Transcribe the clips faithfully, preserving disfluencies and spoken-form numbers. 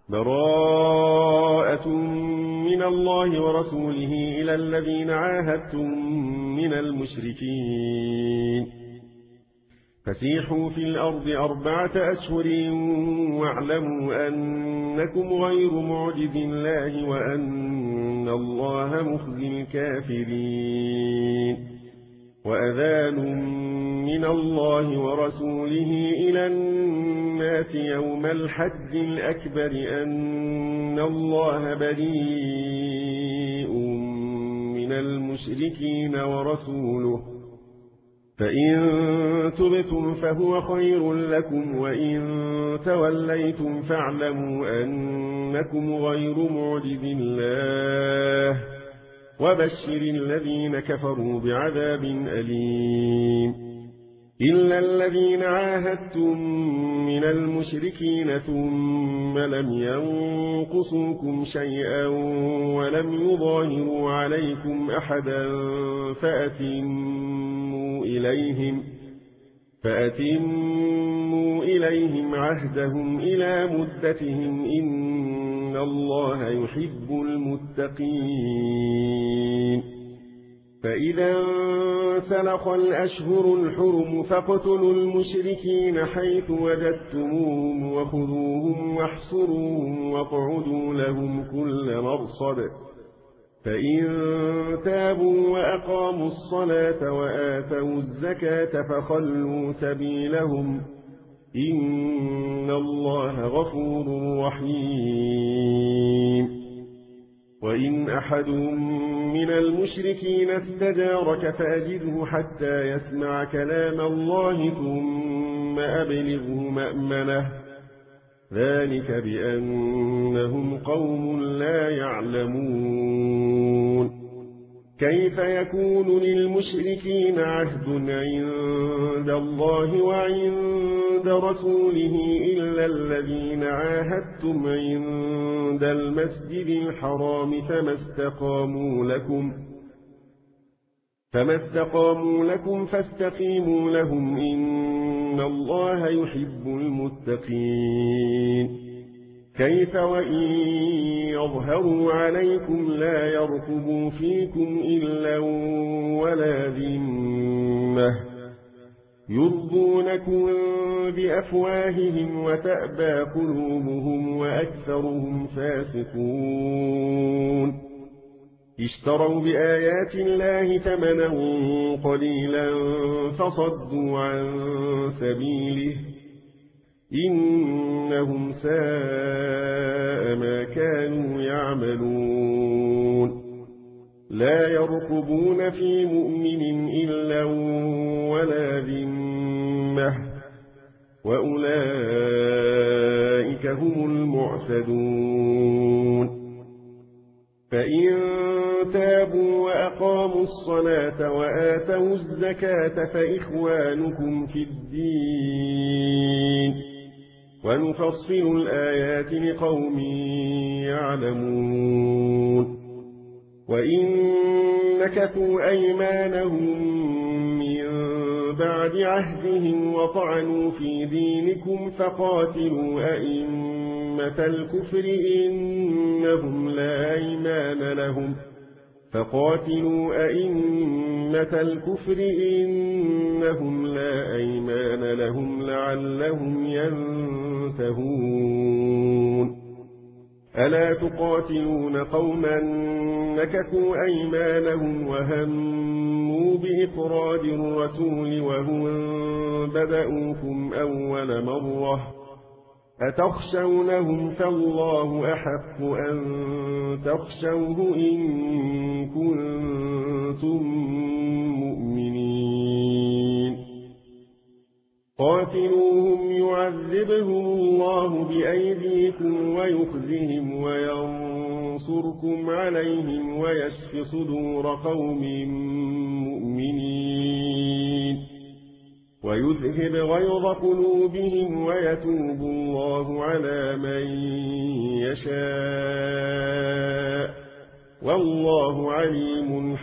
براءة من الله ورسوله إلى الذين عاهدتم من المشركين فسيحوا في الأرض أربعة أشهر واعلموا أنكم غير معجز الله وأن الله مخزي الكافرين وأذان من الله ورسوله إلى الناس يوم الحج الأكبر أن الله بريء من المشركين ورسوله فإن تبتم فهو خير لكم وإن توليتم فاعلموا أنكم غير معجز الله وبشر الذين كفروا بعذاب أليم إلا الذين عاهدتم من المشركين ثم لم ينقصوكم شيئا ولم يظاهروا عليكم أحدا فأتموا إليهم فأتموا إليهم عهدهم إلى مدتهم إن الله يحب المتقين فإذا انسلخ الأشهر الحرم فاقتلوا المشركين حيث وجدتموهم وخذوهم واحصروهم واقعدوا لهم كل مرصد فإن تابوا وأقاموا الصلاة وآتوا الزكاة فخلوا سبيلهم إن الله غفور رحيم وإن أحد من المشركين استجارك فأجده حتى يسمع كلام الله ثم أبلغه مأمنه ذلك بأنهم قوم لا يعلمون كيف يكون للمشركين عهد عند الله وعند رسوله إلا الذين عاهدتم عند المسجد الحرام فما استقاموا لكم فما استقاموا لكم فاستقيموا لهم إن الله يحب المتقين كيف وإن يظهروا عليكم لا يرقبوا فيكم إلا ولا ذمة يرضونكم بأفواههم وتأبى قلوبهم وأكثرهم فاسقون اشتروا بآيات الله ثمنا قليلا فصدوا عن سبيله إنهم ساء ما كانوا يعملون لا يرقبون في مؤمن إلا ولا ذمة وأولئك هم المعتدون فإن تابوا وأقاموا الصلاة وآتوا الزكاة فإخوانكم في الدين ونفصل الآيات لقوم يعلمون وإن نكثوا أيمانهم من بعد عهدهم وطعنوا في دينكم فقاتلوا أئمة الكفر إنهم لا أيمان لهم فقاتلوا أئمة الكفر إنهم لا أيمان لهم لعلهم ينتهون ألا تقاتلون قوما نكثوا أيمانهم وهموا بإخراج الرسول وهم بدأوكم أول مرة أتخشونهم فالله أحق أن تخشوه إن كنتم مؤمنين قاتلوهم يعذبهم الله بأيديكم ويخزهم وينصركم عليهم ويشف صدور قوم مؤمنين ويذهب غيظ قلوبهم ويتوب الله على من يشاء والله عليم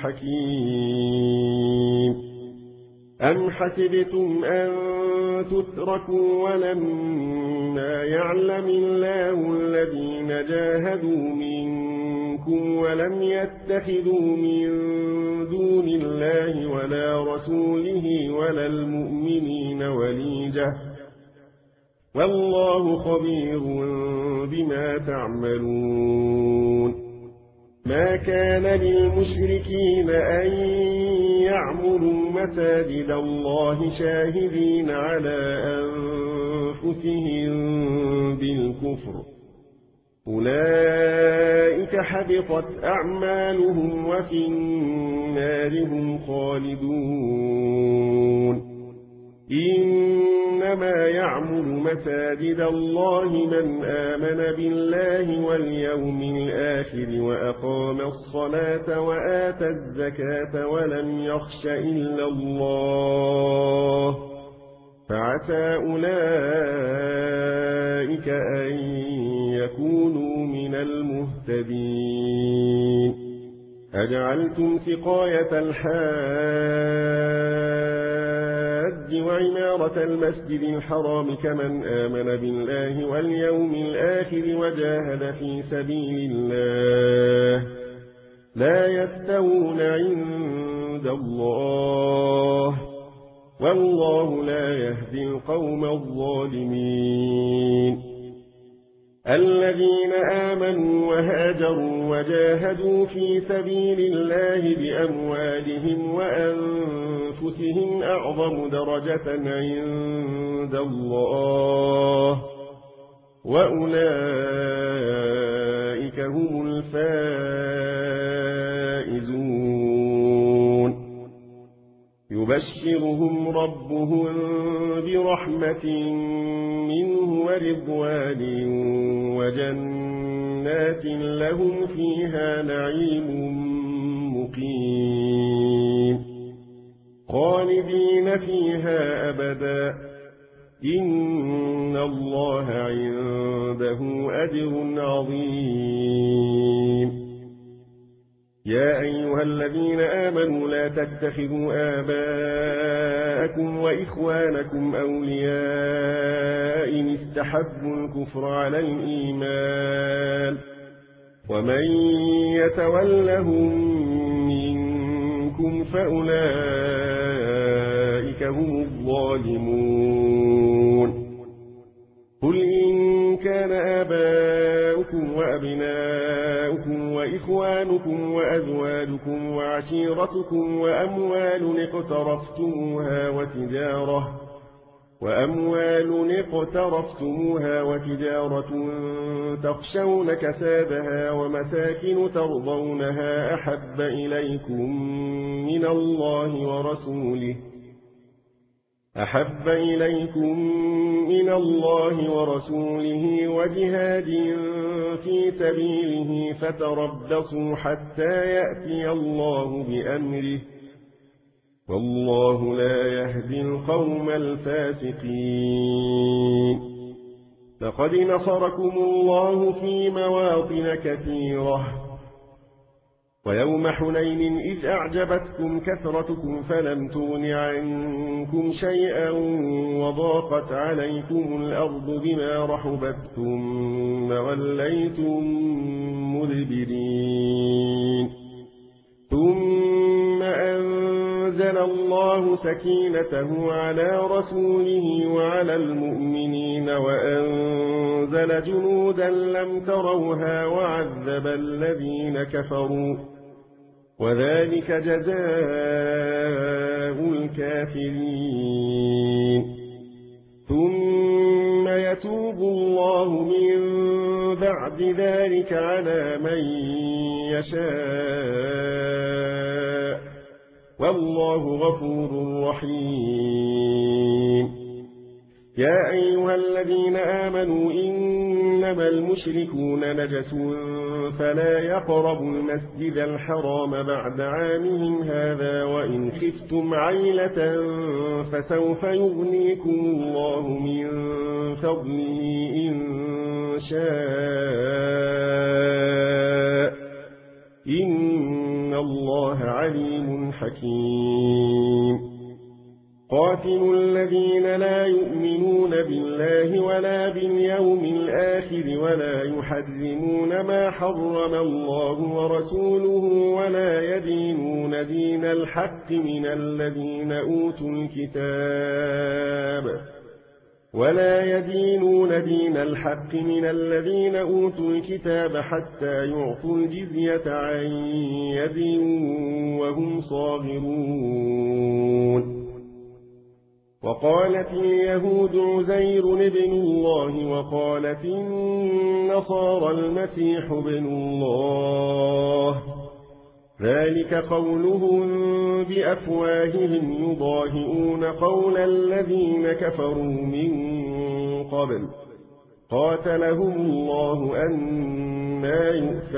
حكيم أم حسبتم أن تتركوا ولما يعلم الله الذين جاهدوا منكم ولم يتخذوا من دون الله ولا رسوله ولا المؤمنين وليجة والله خبير بما تعملون ما كان للمشركين أن يعمروا مساجد الله شاهدين على أنفسهم بالكفر أولئك حبطت أعمالهم وفي النار هم خالدون إنما يعمر مساجد الله من آمن بالله واليوم الآخر وأقام الصلاة وآتى الزكاة ولم يخش إلا الله فعسى أولئك أن يكونوا من المهتدين أجعلتم سقاية الحاج وعمارة المسجد الحرام كمن آمن بالله واليوم الآخر وجاهد في سبيل الله لا يستوون عند الله والله لا يهدي القوم الظالمين الذين آمنوا وهاجروا وجاهدوا في سبيل الله بأموالهم وأنفسهم أعظم درجة عند الله وأولئك هم الفائزون يبشرهم ربهم برحمة منه ورضوان وجنات لهم فيها نعيم مقيم خالدين فيها أبدا إن الله عنده أجر عظيم يا أيها الذين آمنوا لا تتخذوا آباءكم وإخوانكم أولياء إن استحبوا الكفر على الإيمان ومن يتولهم منكم فأولئك هم الظالمون قل إن كان آباؤكم وأبناؤكم وإخوانكم وأزواجكم وعشيرتكم وأموال اقترفتموها وتجارة وأموال اقترفتموها وتجارة تخشون كسادها ومساكن ترضونها أحب إليكم من الله ورسوله أحب إليكم من الله ورسوله وجهاد في سبيله فتربصوا حتى يأتي الله بأمره والله لا يهدي القوم الفاسقين لقد نصركم الله في مواطن كثيرة ويوم حنين إذ أعجبتكم كثرتكم فلم تغن عنكم شيئا وضاقت عليكم الأرض بما رحبت ثم وليتم مدبرين ثم أنزل الله سكينته على رسوله وعلى المؤمنين وأنزل جنودا لم تروها وعذب الذين كفروا وذلك جزاء الكافرين ثم يتوب الله من بعد ذلك على من يشاء والله غفور رحيم يا أيها الذين آمنوا إنما المشركون نجس فلا يقربوا المسجد الحرام بعد عامهم هذا وإن خفتم عيلة فسوف يغنيكم الله من فضله إن شاء إن الله عليم حكيم قاتلوا الذين لا يؤمنون بالله ولا باليوم الآخر ولا يحرمون ما حرم الله ورسوله ولا يدينون دين الحق من الذين أوتوا الكتاب ولا يدينون دين الحق من الذين أوتوا الكتاب حتى يعطوا الجزية عن يد وهم صاغرون. وقالت اليهود عزير ابن الله وقالت النصارى المسيح ابن الله، ذلك قولهم بأفواههم يضاهئون قول الذين كفروا من قبل قاتلهم الله أنى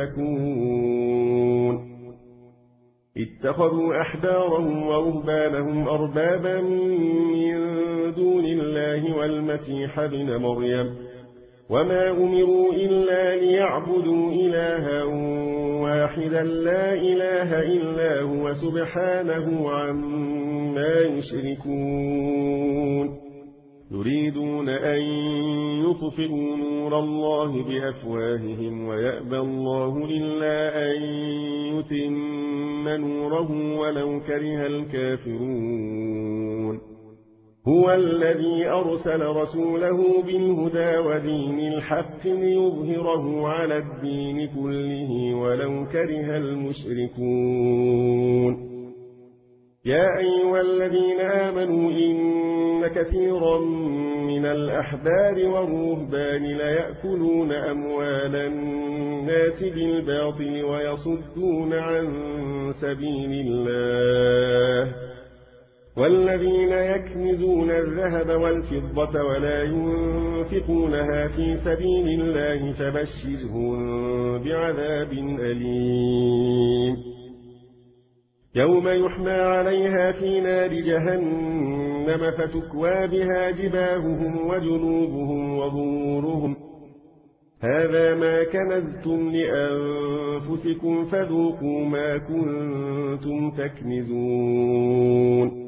يؤفكون. اتخذوا أحبارهم ورهبانهم أربابا من دون الله والمسيح ابن مريم وما أمروا إلا ليعبدوا إلها واحدا لا إله إلا هو سبحانه عما يشركون. يريدون أن يطفئوا نور الله بأفواههم ويأبى الله إلا أن يتم نوره ولو كره الكافرون. هو الذي أرسل رسوله بالهدى ودين الحق ليظهره على الدين كله ولو كره المشركون. يا أيها الذين آمنوا إن كثيرا من الأحبار والرهبان ليأكلون أموال الناس بالباطل ويصدون عن سبيل الله، والذين يكنزون الذهب والفضة ولا ينفقونها في سبيل الله فبشرهم بعذاب أليم. يوم يحمى عليها في نار جهنم فتكوى بها جباههم وجنوبهم وظهورهم هذا ما كنزتم لأنفسكم فذوقوا ما كنتم تكنزون.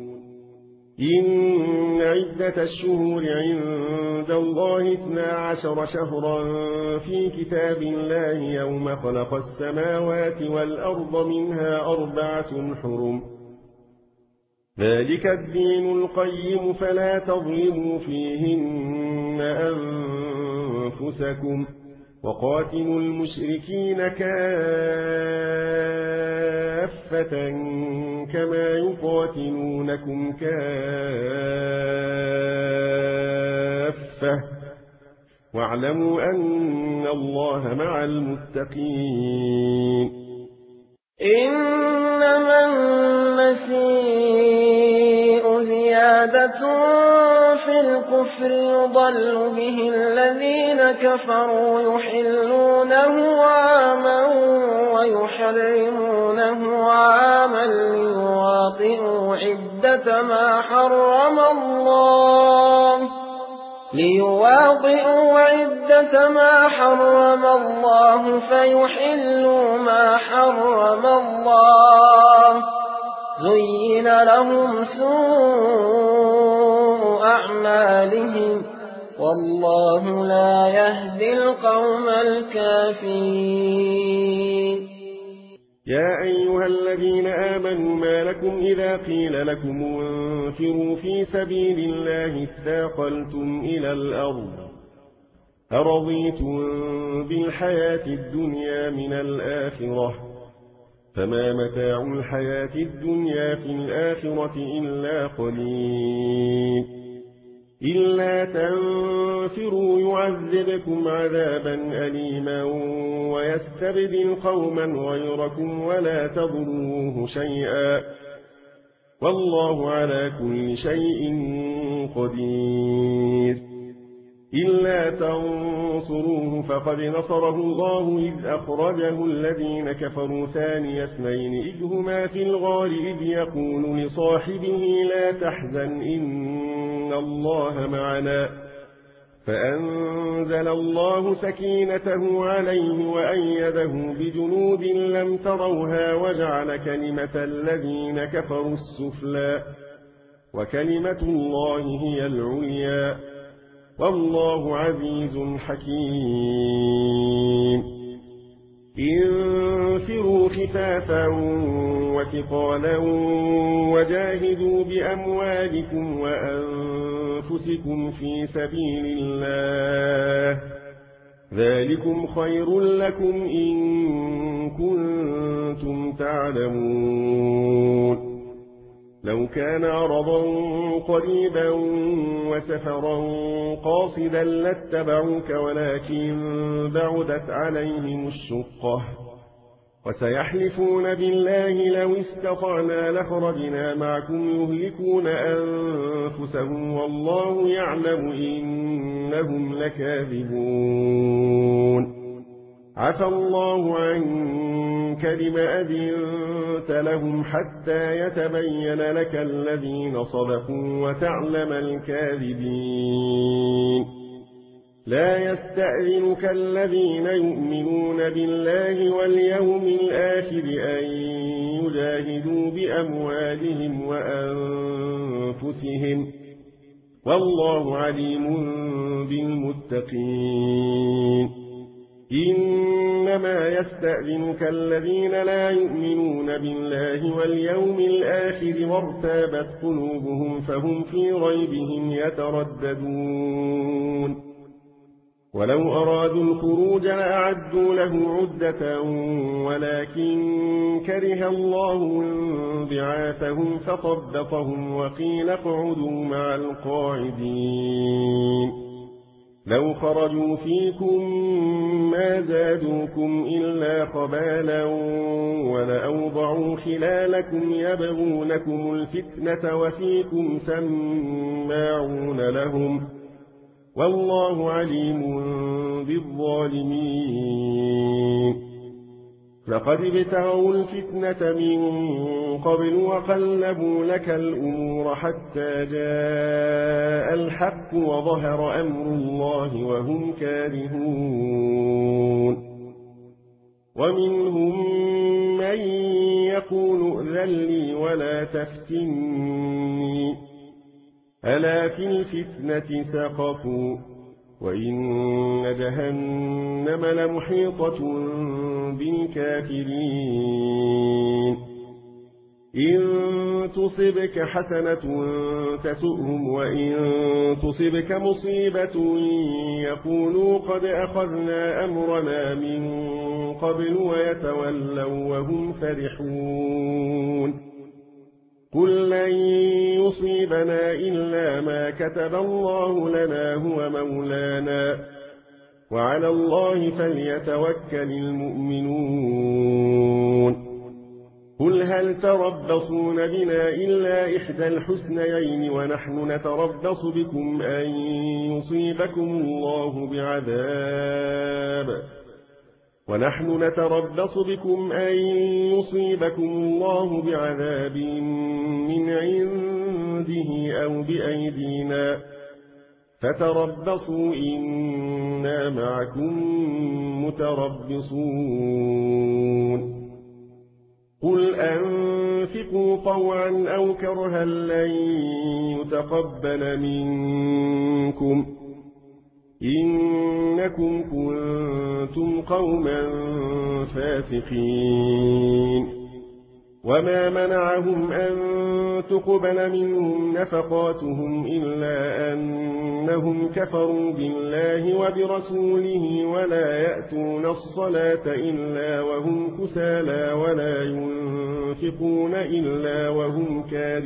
إن عدة الشهور عند الله اثنا عشر شهرا في كتاب الله يوم خلق السماوات والأرض منها أربعة حرم، ذلك الدين القيم فلا تظلموا فيهن أنفسكم وقاتلوا المشركين كافة كما يقاتلونكم كافة واعلموا أن الله مع المتقين. إنما المسيء زيادة في الكفر يضل به الذين كفروا يحلونه عاما ويحرمونه عاما ليواطئوا عدة ما حرم الله ليواطئوا عدة ما حرم الله فيحلوا ما حرم الله. زين لهم سوء أعمالهم والله لا يهدي القوم الكافرين. يا أيها الذين آمنوا ما لكم إذا قيل لكم انفروا في سبيل الله اثاقلتم إلى الأرض أرضيتم بالحياة الدنيا من الآخرة فما متاع الحياة الدنيا في الآخرة إلا قليل. إلا تنفروا يعذبكم عذابا أليما ويستبدل قوما غيركم ولا تضروه شيئا والله على كل شيء قدير. إلا تنصروه فقد نصره الله إذ أخرجه الذين كفروا ثاني اثنين إذ هما في الغار إذ يقول لصاحبه لا تحزن إن الله معنا فأنزل الله سكينته عليه وأيده بجنود لم تروها وجعل كلمة الذين كفروا السفلى وكلمة الله هي العليا والله عزيز حكيم انفروا خفافا وثقالا وجاهدوا بأموالكم وأنفسكم في سبيل الله ذلكم خير لكم إن كنتم تعلمون لو كان عرضا قريبا وسفرا قاصدا لاتبعوك ولكن بعدت عليهم الشقة وسيحلفون بالله لو استطعنا لخرجنا معكم يهلكون أنفسهم والله يعلم إنهم لكاذبون عفى الله عنك لما أذنت لهم حتى يتبين لك الذين صدقوا وتعلم الكاذبين لا يستأذنك الذين يؤمنون بالله واليوم الآخر أن يجاهدوا بأموالهم وأنفسهم والله عليم بالمتقين إنما يستأذنك الذين لا يؤمنون بالله واليوم الآخر وارتابت قلوبهم فهم في ريبهم يترددون ولو أرادوا الخروج لأعدوا له عدة ولكن كره الله انبعاثهم فطبطهم وقيل اقعدوا مع القاعدين لو خرجوا فيكم ما زادوكم إلا خبالا ولأوضعوا خلالكم يبغونكم الفتنة وفيكم سماعون لهم والله عليم بالظالمين لقد ابتغوا الفتنة من قبل وقلبوا لك الأمور حتى جاء الحق وظهر أمر الله وهم كارهون ومنهم من يقول ائذن لي ولا تفتني ألا في الفتنة سقطوا وإن جهنم لمحيطة بالكافرين إن تصبك حسنة تسؤهم وإن تصبك مصيبة يقولوا قد أخذنا أمرنا من قبل ويتولوا وهم فرحون قل لن يصيبنا إلا ما كتب الله لنا هو مولانا وعلى الله فليتوكل المؤمنون قل هل تربصون بنا إلا إحدى الحسنيين ونحن نتربص بكم أن يصيبكم الله بعذاب ونحن نتربص بكم أن يصيبكم الله بعذاب من عنده أو بأيدينا فتربصوا إنا معكم متربصون قل أنفقوا طوعا أو كرها لن يتقبل منكم إنكم كنتم قوما فاسقين وما منعهم أن تقبل منهم نفقاتهم إلا أنهم كفروا بالله وبرسوله ولا يأتون الصلاة إلا وهم كسالى ولا ينفقون إلا وهم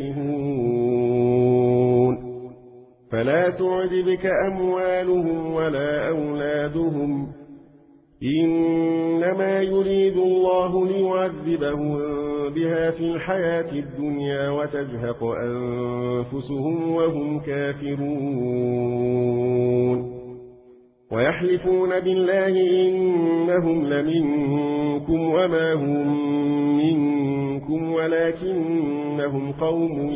كارهون فلا تعجبك أموالهم ولا أولادهم إنما يريد الله ليعذبهم بها في الحياة الدنيا وتزهق أنفسهم وهم كافرون ويحلفون بالله إنهم لمنكم وما هم منكم ولكنهم قوم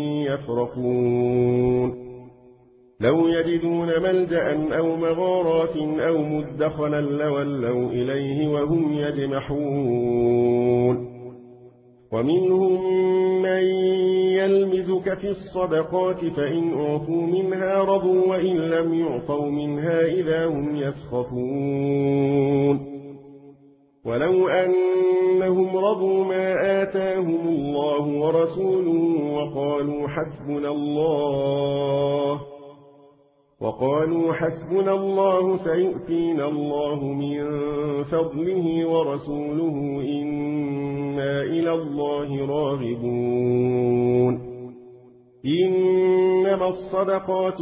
يفرقون لو يجدون ملجأ أو مغارات أو مدخلا لولوا إليه وهم يجمحون ومنهم من يلمزك في الصدقات فإن أعطوا منها رضوا وإن لم يعطوا منها إذا هم يسخطون ولو أنهم رضوا ما آتاهم الله ورسوله وقالوا حسبنا الله وقالوا حسبنا الله سيؤتينا الله من فضله ورسوله إنا إلى الله راغبون إنما الصدقات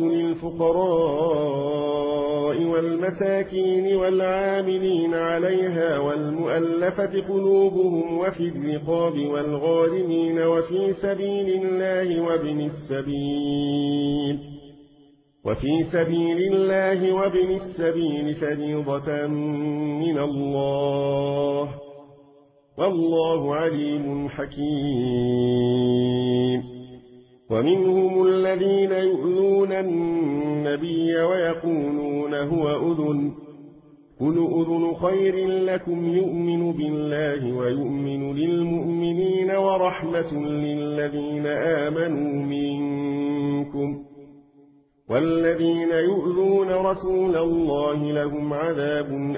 للفقراء والمساكين والعاملين عليها والمؤلفة قلوبهم وفي الرقاب والغارمين وفي سبيل الله وابن السبيل وفي سبيل الله وابن السبيل فريضة من الله والله عليم حكيم ومنهم الذين يؤذون النبي ويقولون هو أذن قل أذن خير لكم يؤمن بالله ويؤمن للمؤمنين ورحمة للذين آمنوا منكم والذين يؤذون رسول الله لهم عذاب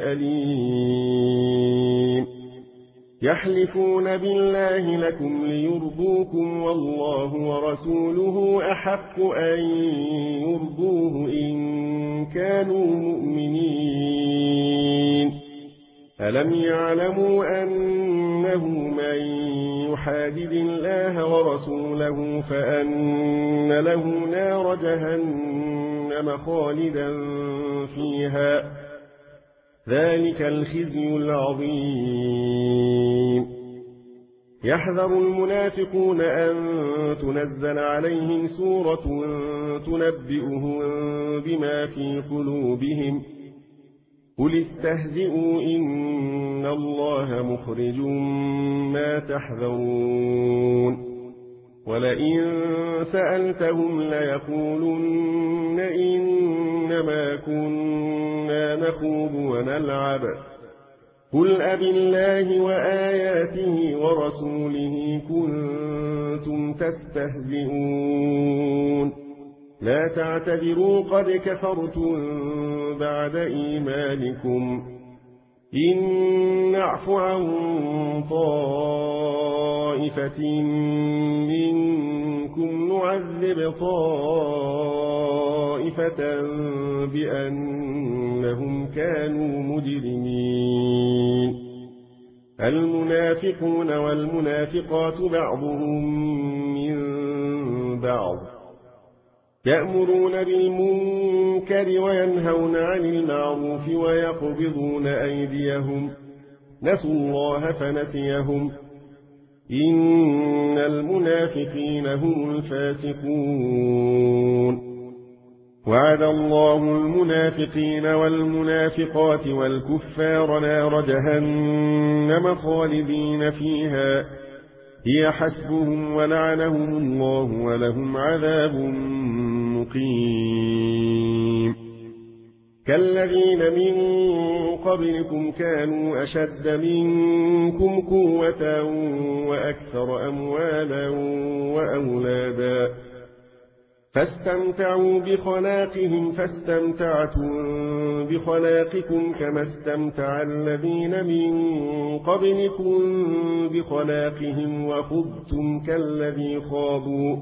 أليم يحلفون بالله لكم ليرضوكم والله ورسوله أحق أن يرضوه إن كانوا مؤمنين ألم يعلموا أنه من يحادد الله ورسوله فأن له نار جهنم خالدا فيها ذلك الخزي العظيم يحذر المنافقون أن تنزل عليهم سورة تنبئهم بما في قلوبهم قل استهزئوا إن الله مخرج ما تحذرون ولئن سألتهم ليقولن إنما كنا نخوض ونلعب قل أبالله وآياته ورسوله كنتم تستهزئون لا تعتذروا قد كفرتم بعد إيمانكم إن نعف عن طائفة منكم نعذب طائفة بأنهم كانوا مجرمين المنافقون والمنافقات بعضهم من بعض يأمرون بالمنكر وينهون عن المعروف ويقبضون أيديهم نسوا الله فنسيهم إن المنافقين هم الفاسقون وعد الله المنافقين والمنافقات والكفار نار جهنم خالدين فيها هي حسبهم ولعنهم الله ولهم عذاب مقيم كالذين من قبلكم كانوا أشد منكم قوة وأكثر أموالا وأولادا فاستمتعوا بخلاقهم فاستمتعتم بخلاقكم كما استمتع الذين من قبلكم بخلاقهم وخضتم كالذي خاضوا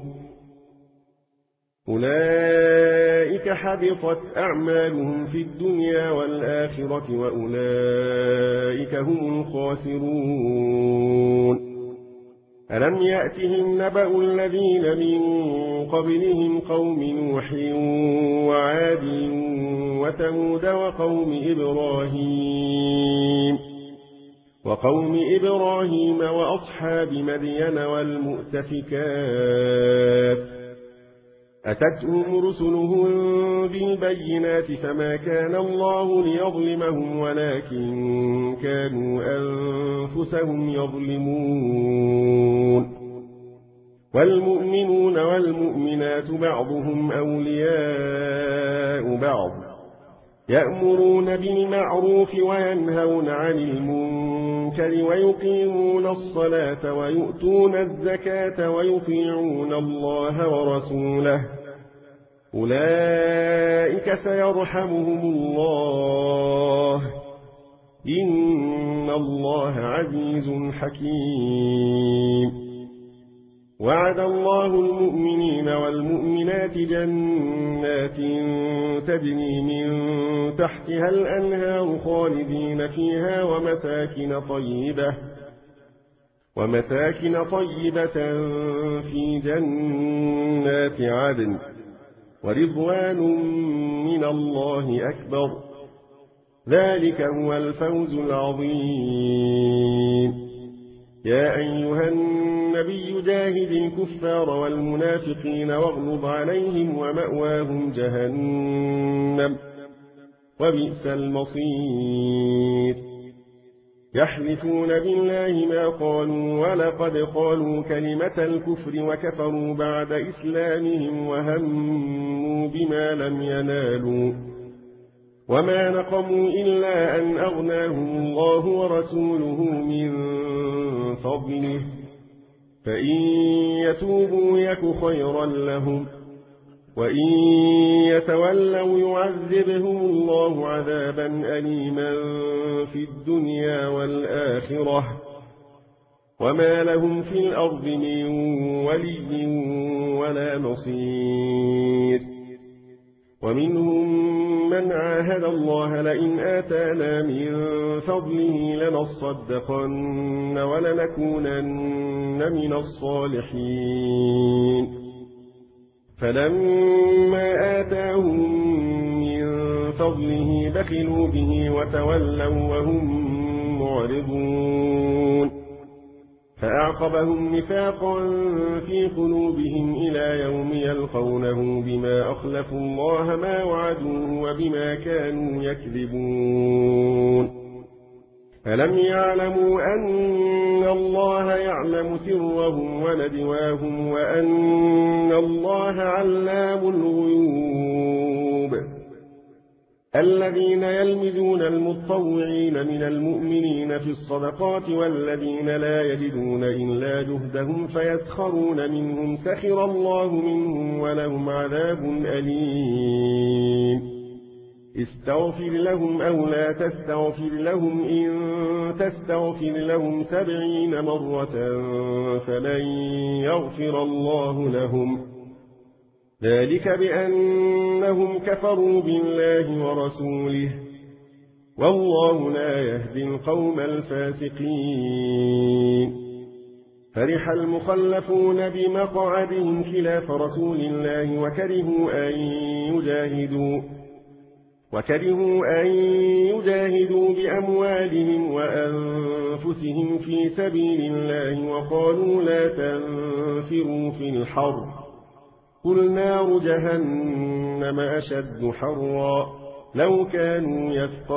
أولئك حبطت أعمالهم في الدنيا والآخرة وأولئك هم الخاسرون ألم يأتهم نبأ الذين من قبلهم قوم نوح وعاد وثمود وقوم إبراهيم وقوم إبراهيم وأصحاب مدين والمؤتفكات أتتهم رسلهم بالبينات فما كان الله ليظلمهم ولكن كانوا أنفسهم يظلمون والمؤمنون والمؤمنات بعضهم أولياء بعض يأمرون بالمعروف وينهون عن المنكر المنكر ويقيمون الصلاة ويؤتون الزكاة ويطيعون الله ورسوله أولئك سيرحمهم الله إن الله عزيز حكيم. وعد الله المؤمنين والمؤمنات جنات تجري من تحتها الأنهار خالدين فيها ومساكن طيبة ومساكن طيبة في جنات عدن ورضوان من الله أكبر ذلك هو الفوز العظيم. يا أيها النبي جاهد الكفار والمنافقين واغلظ عليهم ومأواهم جهنم وبئس المصير. يحلفون بالله ما قالوا ولقد قالوا كلمة الكفر وكفروا بعد إسلامهم وهموا بما لم ينالوا وما نقموا إلا أن أغناهم الله ورسوله من فضله فإن يتوبوا يك خيرا لهم وإن يتولوا يعذبهم الله عذابا أليما في الدنيا والآخرة وما لهم في الأرض من ولي ولا نصير. ومنهم من عاهد الله لئن آتانا من فضله لنصدقن ولنكونن من الصالحين فلما آتاهم من فضله بخلوا به وتولوا وهم معرضون فأعقبهم نفاقا في قلوبهم إلى يوم يلقونه بما أخلفوا الله ما وعدوه وبما كانوا يكذبون. ألم يعلموا أن الله يعلم سرهم ونجواهم وأن الله علام الغيوب. الذين يلمزون المتطوعين من المؤمنين في الصدقات والذين لا يجدون إلا جهدهم فيسخرون منهم سخر الله منهم ولهم عذاب أليم. استغفر لهم أو لا تستغفر لهم إن تستغفر لهم سبعين مرة فلن يغفر الله لهم ذلك بأنهم كفروا بالله ورسوله والله لا يهدي القوم الفاسقين. فرح المخلفون بمقعدهم خلاف رسول الله وكرهوا أن يجاهدوا وكرهوا أن يجاهدوا بأموالهم وأنفسهم في سبيل الله وقالوا لا تنفروا في الحرب قل نار جهنم أشد حرا لو كانوا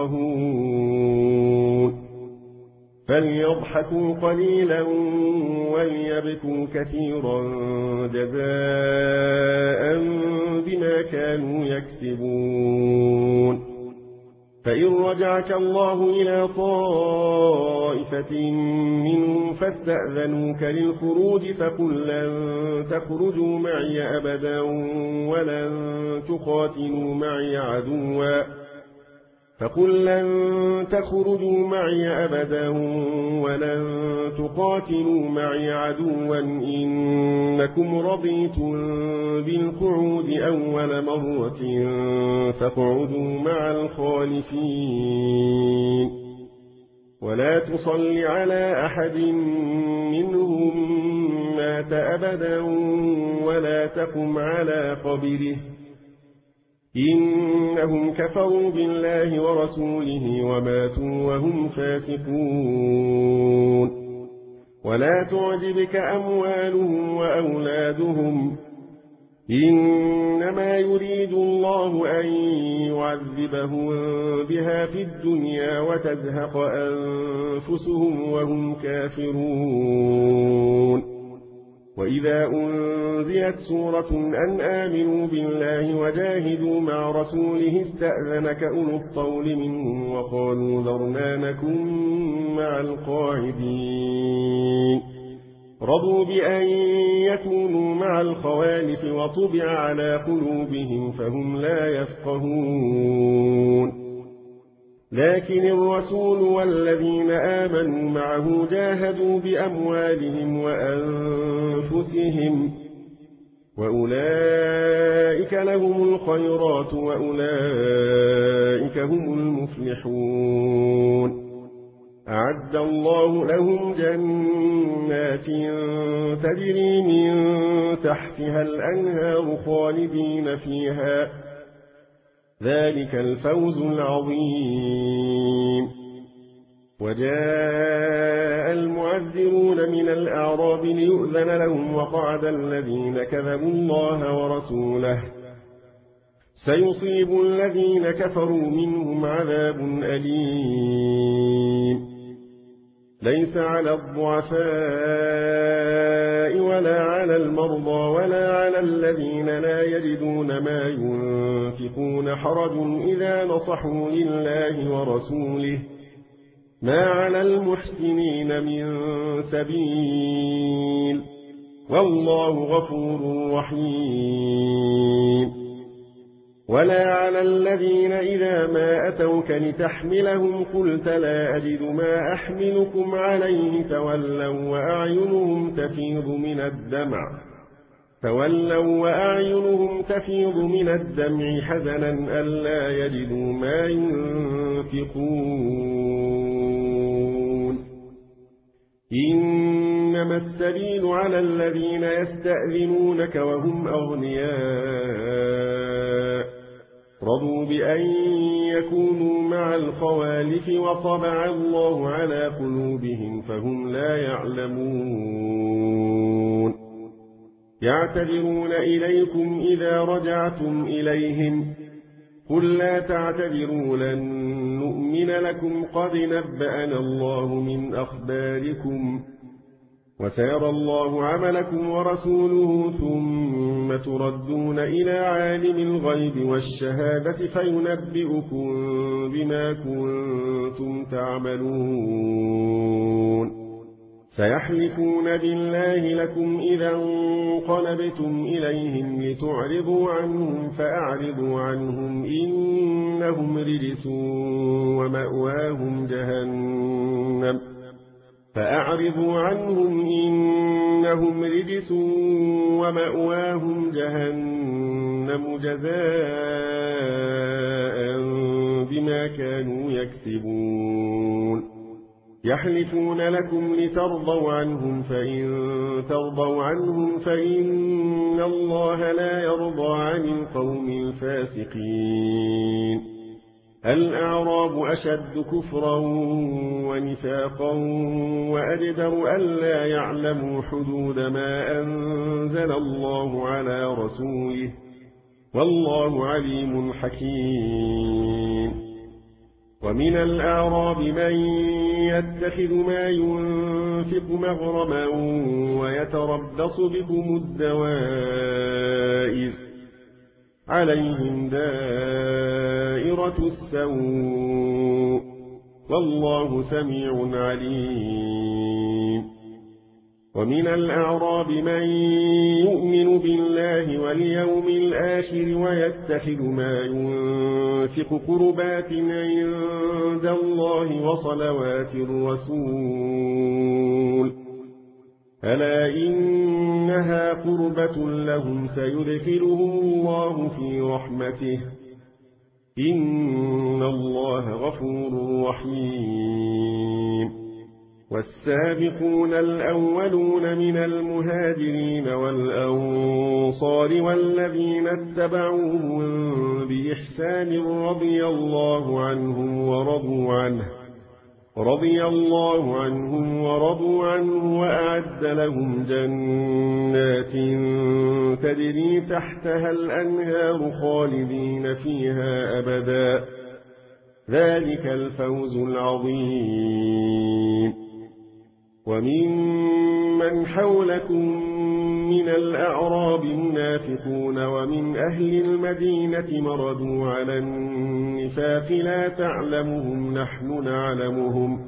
يفقهون. فليضحكوا قليلا وليبكوا كثيرا جزاء بما كانوا يكسبون. فإن رجعك الله إلى طائفة منهم فاستأذنوك للخروج فقل لن تخرجوا معي أبدا ولن تقاتلوا معي عدوا فقل لن تخرجوا معي أبدا ولن تقاتلوا معي عدوا إنكم رضيتم بالقعود أول مرة فاقعدوا مع الخالفين ولا تصل على أحد منهم مات أبدا ولا تقم على قبره إنهم كفروا بالله ورسوله وماتوا وهم فاسقون. ولا تعجبك أموالهم وأولادهم إنما يريد الله أن يعذبهم بها في الدنيا وتزهق أنفسهم وهم كافرون. وإذا أنزلت سورة أن آمنوا بالله وجاهدوا مع رسوله استأذنك أولو الطول منهم وقالوا ذرنا نكن مع القاعدين رضوا بأن يكونوا مع الخوالف وطبع على قلوبهم فهم لا يفقهون لكن الرسول والذين آمنوا معه جاهدوا بأموالهم وأنفسهم وأولئك لهم الخيرات وأولئك هم المفلحون أعد الله لهم جنات تجري من تحتها الأنهار خالدين فيها ذلك الفوز العظيم وجاء المعذرون من الأعراب ليؤذن لهم وقعد الذين كذبوا الله ورسوله سيصيب الذين كفروا منهم عذاب أليم ليس على الضعفاء ولا على المرضى ولا على الذين لا يجدون ما ينفقون حرج إذا نصحوا لله ورسوله ما على المحسنين من سبيل والله غفور رحيم ولا على الذين إذا ما أتوك لتحملهم قلت لا أجد ما أحملكم عليه تولوا وأعينهم تفيض من الدمع تولوا وأعينهم تفيض من الدمع حزنا ألا يجدوا ما ينفقون إنما السبيل على الذين يستأذنونك وهم أغنياء رضوا بأن يكونوا مع الخوالف وطبع الله على قلوبهم فهم لا يعلمون يعتذرون إليكم إذا رجعتم إليهم قل لا تعتذروا لن نؤمن لكم قد نبأنا الله من أخباركم وسيرى الله عملكم ورسوله ثم تردون إلى عالم الغيب والشهادة فينبئكم بما كنتم تعملون سيحلفون بالله لكم إذا انقلبتم إليهم لتعرضوا عنهم فأعرضوا عنهم إنهم رجس ومأواهم جهنم فأعرضوا عنهم إنهم رجس ومأواهم جهنم جزاء بما كانوا يكسبون يحلفون لكم لترضوا عنهم فإن ترضوا عنهم فإن الله لا يرضى عن القوم الفاسقين الأعراب أشد كفرا ونفاقا وأجدر ألا يعلموا حدود ما أنزل الله على رسوله والله عليم حكيم ومن الأعراب من يتخذ ما ينفق مغرما ويتربص بكم الدوائر عليهم دائرة السوء والله سميع عليم ومن الأعراب من يؤمن بالله واليوم الآخر ويتخذ ما ينفق قربات عند الله وصلوات الرسول ألا إنها قربة لهم سيدخلهم الله في رحمته إن الله غفور رحيم والسابقون الأولون من المهاجرين والأنصار والذين اتبعوهم بإحسان رضي الله عنهم ورضوا عنه رضي الله عنهم ورضوا عنه وأعد لهم جنات تجري تحتها الأنهار خالدين فيها أبدا ذلك الفوز العظيم وممن حولكم من الأعراب منافقون ومن أهل المدينة مردوا على النفاق لا تعلمهم نحن نعلمهم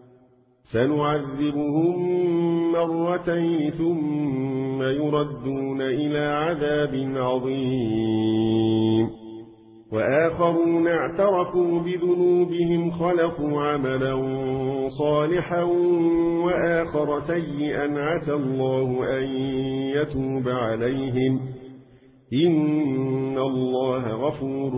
سنعذبهم مرتين ثم يردون إلى عذاب عظيم وآخرون اعترفوا بذنوبهم خلقوا عملا صالحا وآخر سيئا عسى الله أن يتوب عليهم إن الله غفور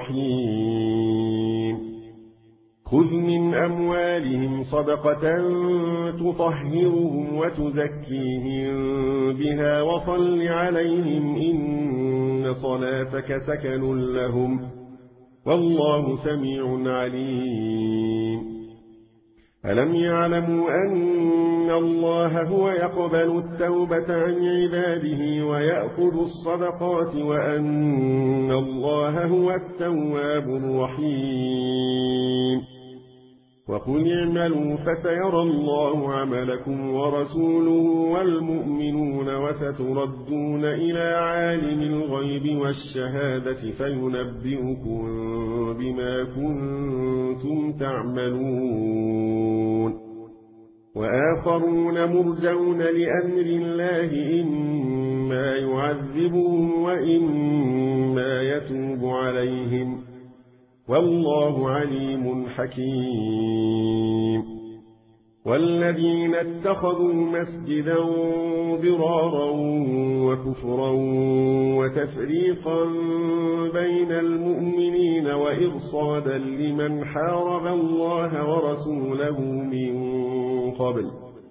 رحيم خذ من أموالهم صدقة تطهرهم وتزكيهم بها وصل عليهم إن صلاتك سكن لهم والله سميع عليم ألم يعلموا أن الله هو يقبل التوبة عن عباده ويأخذ الصدقات وأن الله هو التواب الرحيم وقل اعملوا فسيرى الله عملكم ورسوله والمؤمنون وستردون إلى عالم الغيب والشهادة فينبئكم بما كنتم تعملون وآخرون مرجون لأمر الله إما يعذبهم وإما يتوب عليهم والله عليم حكيم والذين اتخذوا مسجدا ضرارا وكفرا وتفريقا بين المؤمنين وإرصادا لمن حارب الله ورسوله من قبل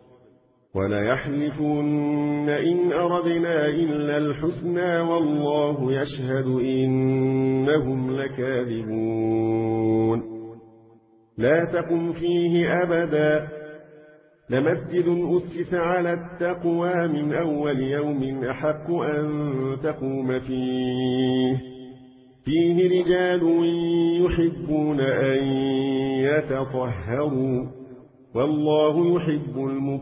وليحلفن إن أردنا إلا الحسنى والله يشهد إنهم لكاذبون لا تقم فيه أبدا لمسجد أسس على التقوى من أول يوم أحق أن تقوم فيه فيه رجال يحبون أن يتطهروا والله يحب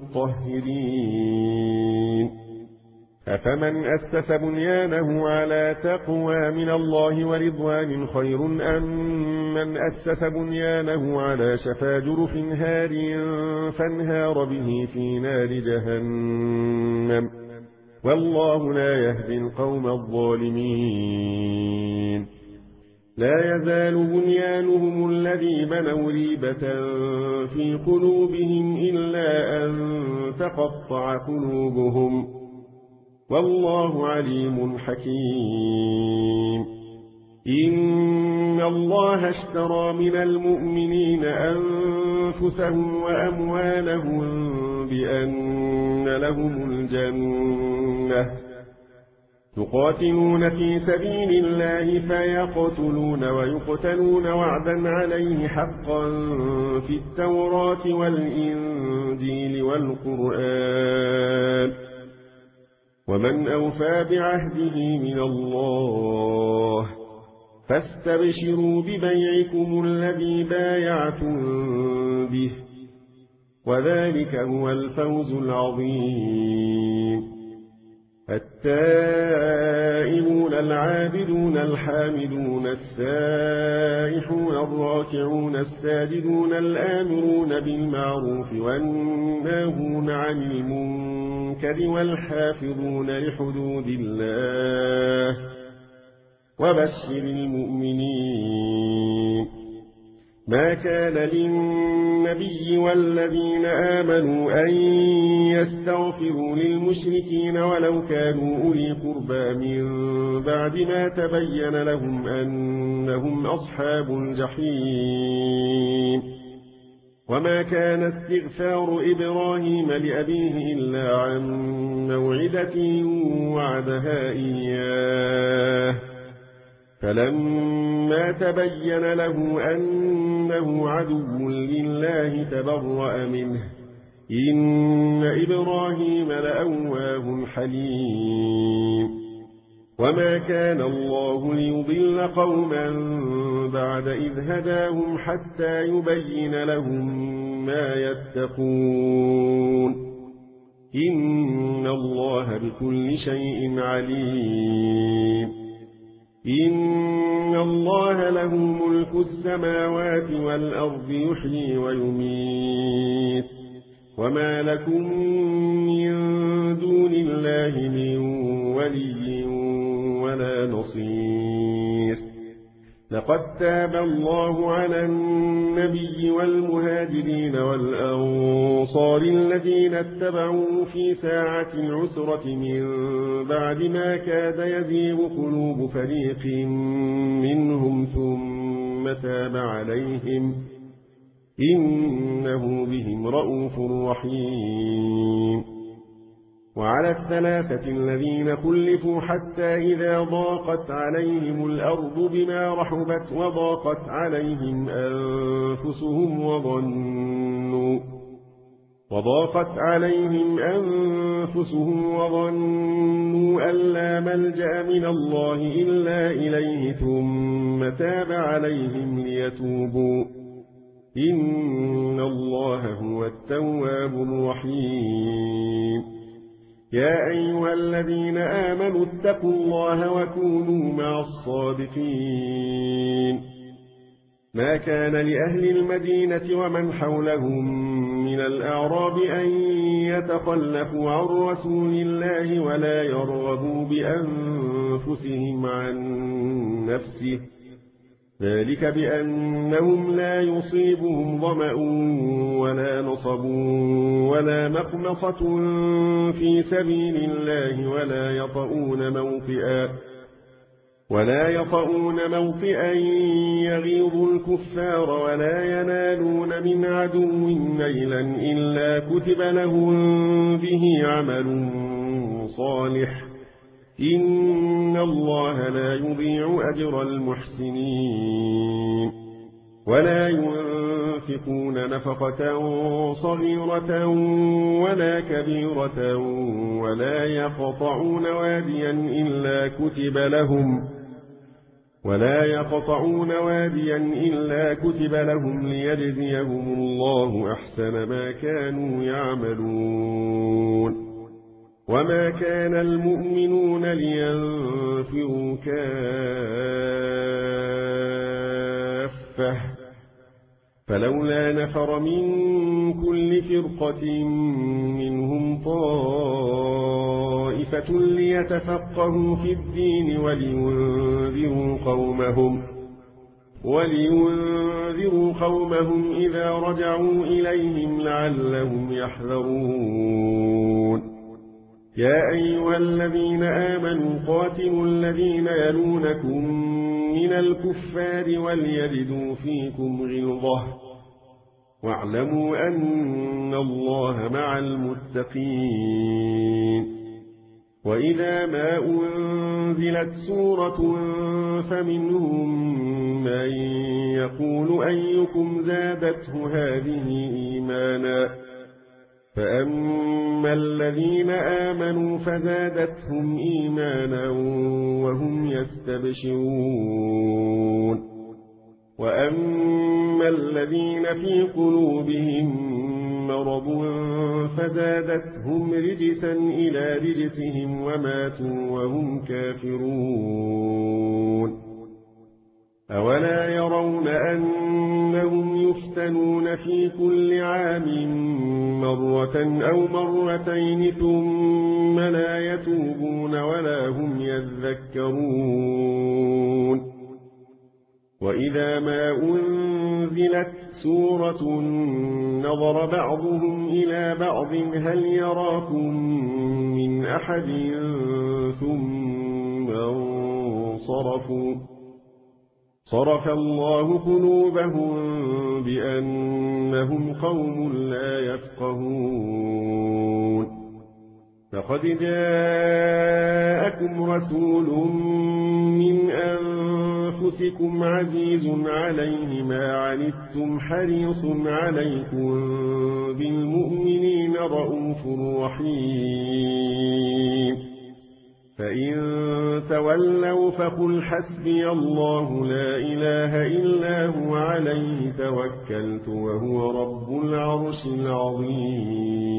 المطهرين أفمن أسس بنيانه على تقوى من الله ورضوان خير أم من أسس بنيانه على شفا جرف هار فانهار به في نار جهنم والله لا يهدي القوم الظالمين لا يزال بنيانهم الذي بنوا ريبة في قلوبهم إلا أن تقطع قلوبهم والله عليم حكيم إن الله اشترى من المؤمنين أنفسهم وأموالهم بأن لهم الجنة يقاتلون في سبيل الله فيقتلون ويقتلون وعدا عليه حقا في التوراة والإنجيل والقرآن ومن أوفى بعهده من الله فاستبشروا ببيعكم الذي بايعتم به وذلك هو الفوز العظيم التائبون العابدون الحامدون السائحون الراكعون الساجدون الآمرون بالمعروف والناهون عن المنكر والحافظون لحدود الله وبشر المؤمنين ما كان للنبي والذين آمنوا أن يستغفروا للمشركين ولو كانوا أولي قربى من بعد ما تبين لهم أنهم أصحاب الجحيم وما كان استغفار إبراهيم لأبيه إلا عن موعدة وعدها إياه فلما تبين له أنه عدو لله تبرأ منه إن إبراهيم لأواه حليم وما كان الله ليضل قوما بعد إذ هداهم حتى يبين لهم ما يتقون إن الله بكل شيء عليم إن الله له ملك السماوات والأرض يحيي ويميت وما لكم من دون الله من ولي ولا نصير لقد تاب الله على النبي والمهاجرين والأنصار الذين اتبعوا في ساعة العسرة من بعد ما كاد يزيغ قلوب فريق منهم ثم تاب عليهم إنه بهم رءوف رحيم وعلى الثلاثة الذين خلفوا حتى إذا ضاقت عليهم الأرض بما رحبت وضاقت عليهم أنفسهم وظنوا وضاقت عليهم أنفسهم وظنوا أن لا ملجأ من الله إلا إليه ثم تاب عليهم ليتوبوا إن الله هو التواب الرحيم يا أيها الذين آمنوا اتقوا الله وكونوا مع الصادقين ما كان لأهل المدينة ومن حولهم من الأعراب أن يتخلفوا عن رسول الله ولا يرغبوا بأنفسهم عن نفسه ذلك بأنهم لا يصيبهم ظمأ ولا نصب ولا مخمصة في سبيل الله ولا يطؤون موطئا ولا يطؤون موطئا يغيظ الكفار ولا ينالون من عدو نيلا إلا كتب لهم به عمل صالح إن الله لا يضيع أجر المحسنين ولا ينفقون نفقة صغيرة ولا كبيرة ولا يقطعون واديا إلا كتب لهم ولا يقطعون واديا إلا كتب لهم ليجزيهم الله أحسن ما كانوا يعملون وما كان المؤمنون لينفروا كافة فلولا نفر من كل فرقة منهم طائفة ليتفقهوا في الدين ولينذروا قومهم ولينذروا قومهم إذا رجعوا إليهم لعلهم يحذرون يا أيها الذين آمنوا قاتلوا الذين يلونكم من الكفار وليجدوا فيكم غلظة واعلموا أن الله مع المتقين وإذا ما أنزلت سورة فمنهم من يقول أيكم زادته هذه إيمانا فأما الذين آمنوا فزادتهم إيمانا وهم يستبشرون وأما الذين في قلوبهم مرض فزادتهم رجسا إلى رجسهم وماتوا وهم كافرون أولا يرون أنهم يفتنون في كل عام مرة أو مرتين ثم لا يتوبون ولا هم يذكرون وإذا ما أنزلت سورة نظر بعضهم إلى بعض هل يراكم من أحد ثم انصرفوا صرف الله قلوبهم بأنهم قوم لا يفقهون فقد جاءكم رسول من أنفسكم عزيز عليه ما عنتم حريص عليكم بالمؤمنين رؤوف رحيم فإن تولوا فقل حسبي الله لا إله إلا هو عليه توكلت وهو رب العرش العظيم